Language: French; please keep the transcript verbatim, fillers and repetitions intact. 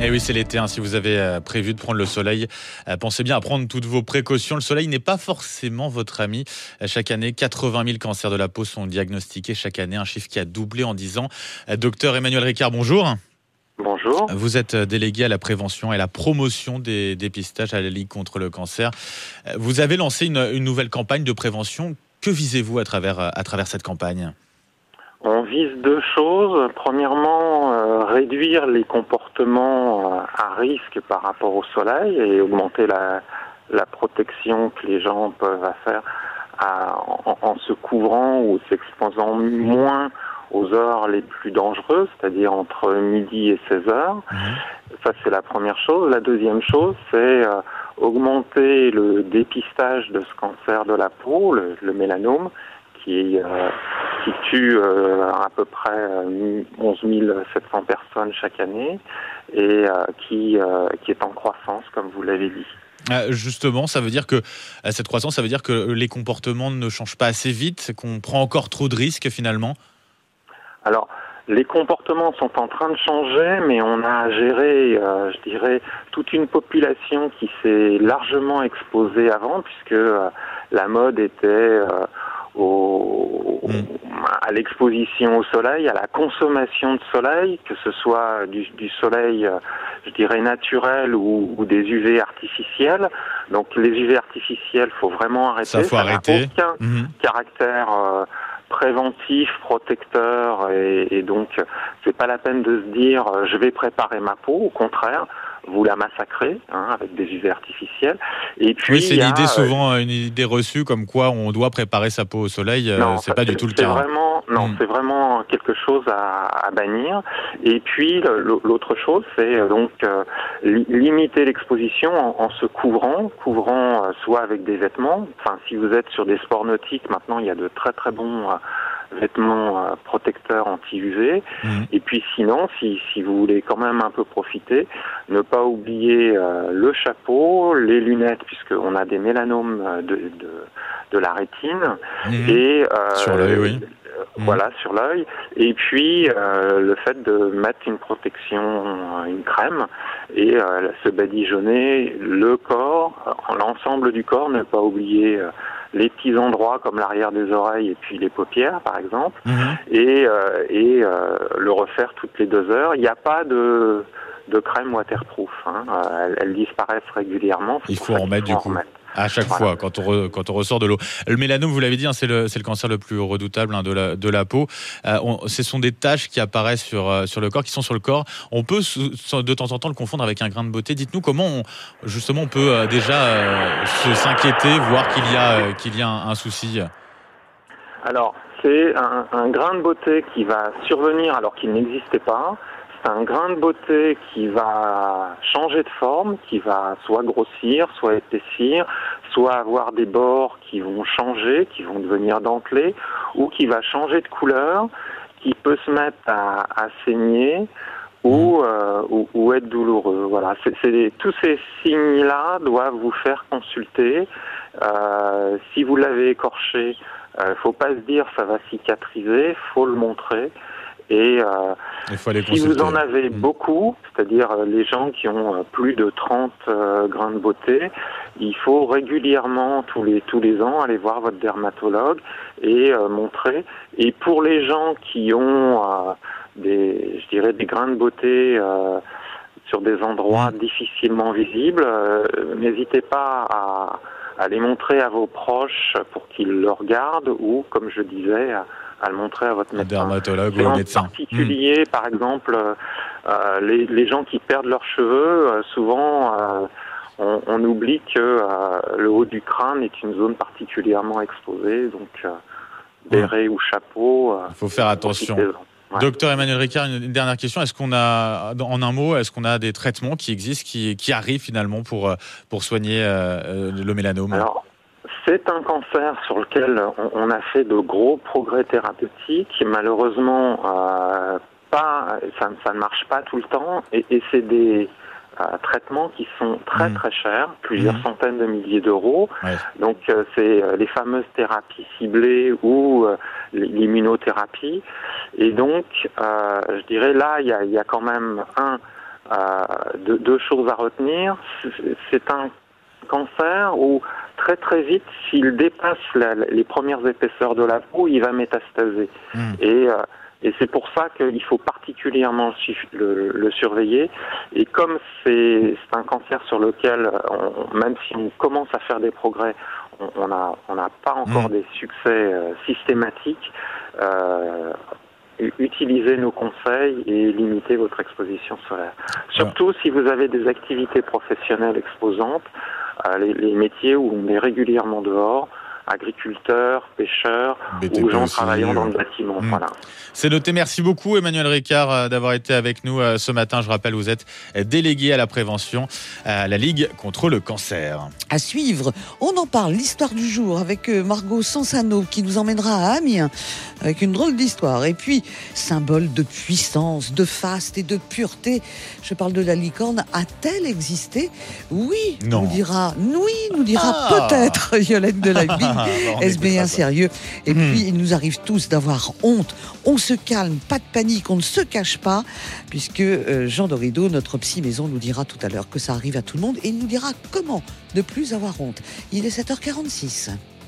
Et oui, c'est l'été. Hein. Si vous avez euh, prévu de prendre le soleil, euh, pensez bien à prendre toutes vos précautions. Le soleil n'est pas forcément votre ami. Euh, chaque année, quatre-vingt mille cancers de la peau sont diagnostiqués chaque année, un chiffre qui a doublé en dix ans. Euh, docteur Emmanuel Ricard, bonjour. Bonjour. Vous êtes délégué à la prévention et à la promotion des dépistages à la Ligue contre le cancer. Euh, Vous avez lancé une, une nouvelle campagne de prévention. Que visez-vous à travers, à travers cette campagne ? On vise deux choses. Premièrement, euh, réduire les comportements euh, à risque par rapport au soleil et augmenter la, la protection que les gens peuvent faire à, en, en se couvrant ou s'exposant moins aux heures les plus dangereuses, c'est-à-dire entre midi et seize heures. Mmh. Ça, c'est la première chose. La deuxième chose, c'est euh, augmenter le dépistage de ce cancer de la peau, le, le mélanome, qui, euh, qui tue euh, à peu près euh, onze mille sept cents personnes chaque année et euh, qui, euh, qui est en croissance, comme vous l'avez dit. Euh, justement, ça veut dire que euh, cette croissance, ça veut dire que les comportements ne changent pas assez vite, qu'on prend encore trop de risques finalement ? Alors, les comportements sont en train de changer, mais on a géré, euh, je dirais, toute une population qui s'est largement exposée avant, puisque euh, la mode était euh, au, mmh. à l'exposition au soleil, à la consommation de soleil, que ce soit du, du soleil, euh, je dirais, naturel ou, ou des U V artificiels. Donc les U V artificiels, faut vraiment arrêter. Ça faut Ça arrêter. n'a aucun mmh. caractère euh, préventif, protecteur, et, et donc c'est pas la peine de se dire euh, je vais préparer ma peau. Au contraire, vous la massacrez hein, avec des U V artificiels. Et puis oui, c'est une a, idée souvent, une idée reçue comme quoi on doit préparer sa peau au soleil. Non, c'est pas du tout le c'est cas. Vraiment, non, mmh. c'est vraiment quelque chose à, à bannir. Et puis l'autre chose, c'est donc euh, limiter l'exposition en, en se couvrant, couvrant euh, soit avec des vêtements. Enfin, si vous êtes sur des sports nautiques, maintenant il y a de très très bons euh, vêtements euh, protecteurs anti-U V. Mmh. Et puis sinon, si, si vous voulez quand même un peu profiter, ne pas oublier euh, le chapeau, les lunettes, puisqu'on a des mélanomes de, de, de la rétine. Mmh. Et euh, sur l'œil, oui. Euh, mmh. Voilà, sur l'œil. Et puis euh, le fait de mettre une protection, une crème, et euh, se badigeonner le corps, l'ensemble du corps, ne pas oublier euh, les petits endroits comme l'arrière des oreilles et puis les paupières, par exemple, mmh. et, euh, et euh, le refaire toutes les deux heures. Il n'y a pas de, de crème waterproof. Hein. Elles, elles disparaissent régulièrement. Il faut en mettre du coup. Remettre. À chaque voilà. fois, quand on, re, quand on ressort de l'eau. Le mélanome, vous l'avez dit, hein, c'est, le, c'est le cancer le plus redoutable hein, de, la, de la peau. Euh, on, ce sont des taches qui apparaissent sur, euh, sur le corps, qui sont sur le corps. On peut de temps en temps le confondre avec un grain de beauté. Dites-nous comment, on, justement, on peut euh, déjà euh, se, s'inquiéter, voir qu'il y a, euh, qu'il y a un, un souci. Alors, c'est un, un grain de beauté qui va survenir alors qu'il n'existait pas. C'est un grain de beauté qui va changer de forme, qui va soit grossir, soit épaissir, soit avoir des bords qui vont changer, qui vont devenir dentelés, ou qui va changer de couleur, qui peut se mettre à, à saigner ou, euh, ou, ou être douloureux. Voilà, c'est, c'est des, tous ces signes-là doivent vous faire consulter. Euh, si vous l'avez écorché, il euh, faut pas se dire ça va cicatriser, faut le montrer. Et euh, si vous en avez mmh. beaucoup, c'est-à-dire euh, les gens qui ont euh, plus de trente euh, grains de beauté, il faut régulièrement, tous les tous les ans, aller voir votre dermatologue et euh, montrer. Et pour les gens qui ont euh, des, je dirais, des grains de beauté euh, sur des endroits mmh. difficilement visibles, euh, n'hésitez pas à, à les montrer à vos proches pour qu'ils le regardent ou, comme je disais, à, à le montrer à votre médecin. Dermatologue ou médecin. En particulier, mmh. par exemple, euh, les, les gens qui perdent leurs cheveux, euh, souvent, euh, on, on oublie que euh, le haut du crâne est une zone particulièrement exposée, donc euh, béret mmh. ou chapeau. Euh, Il faut faire attention. Ouais. Docteur Emmanuel Ricard, une dernière question. Est-ce qu'on a, en un mot, est-ce qu'on a des traitements qui existent, qui, qui arrivent finalement pour, pour soigner euh, le mélanome ? Alors, c'est un cancer sur lequel on a fait de gros progrès thérapeutiques. Malheureusement, euh, pas, ça, ça ne marche pas tout le temps. Et, et c'est des euh, traitements qui sont très mmh. très chers, plusieurs mmh. centaines de milliers d'euros. Ouais. Donc, euh, c'est les fameuses thérapies ciblées ou euh, l'immunothérapie. Et donc, euh, je dirais là, il y a, il y a quand même un... Euh, deux, deux choses à retenir. C'est un cancer où très très vite, s'il dépasse la, les premières épaisseurs de la peau, il va métastaser. Mmh. Et, euh, et c'est pour ça qu'il faut particulièrement le, le surveiller. Et comme c'est un cancer sur lequel, on, même si on commence à faire des progrès, on n'a on a pas encore mmh. des succès euh, systématiques, euh, utilisez nos conseils et limitez votre exposition solaire. Surtout ouais. si vous avez des activités professionnelles exposantes, euh, les, les métiers où on est régulièrement dehors, agriculteurs, pêcheurs B T P ou gens aussi, travaillant ouais. dans le bâtiment. Mmh. Voilà. C'est noté. Merci beaucoup Emmanuel Ricard d'avoir été avec nous ce matin. Je rappelle, vous êtes délégué à la prévention à la Ligue contre le cancer. À suivre, on en parle, l'histoire du jour avec Margot Sansano qui nous emmènera à Amiens avec une drôle d'histoire. Et puis, symbole de puissance, de faste et de pureté. Je parle de la licorne. A-t-elle existé ? Oui, non. nous dira, oui, nous dira ah. peut-être Yolette de la Vigne. Est-ce bien sérieux ? Et mmh. puis, il nous arrive tous d'avoir honte. On se calme, pas de panique, on ne se cache pas, puisque euh, Jean Dorido, notre psy maison, nous dira tout à l'heure que ça arrive à tout le monde et il nous dira comment ne plus avoir honte. Il est sept heures quarante-six.